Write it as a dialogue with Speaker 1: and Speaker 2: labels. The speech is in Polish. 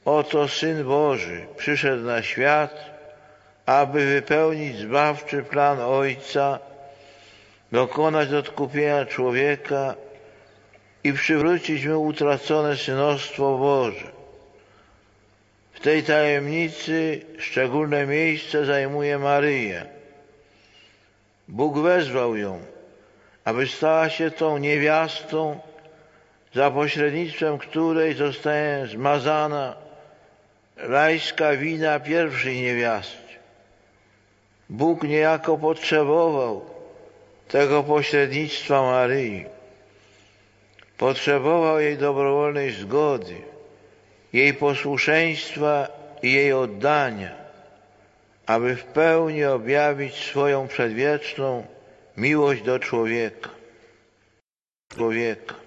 Speaker 1: Oto Syn Boży przyszedł na świat, aby wypełnić zbawczy plan Ojca, dokonać odkupienia człowieka i przywrócić mu utracone synostwo Boże. W tej tajemnicy szczególne miejsce zajmuje Maryja. Bóg wezwał ją, aby stała się tą niewiastą, za pośrednictwem której zostaje zmazana rajska wina pierwszej niewiasty. Bóg niejako potrzebował tego pośrednictwa Maryi. Potrzebował jej dobrowolnej zgody, jej posłuszeństwa i jej oddania, aby w pełni objawić swoją przedwieczną miłość do człowieka.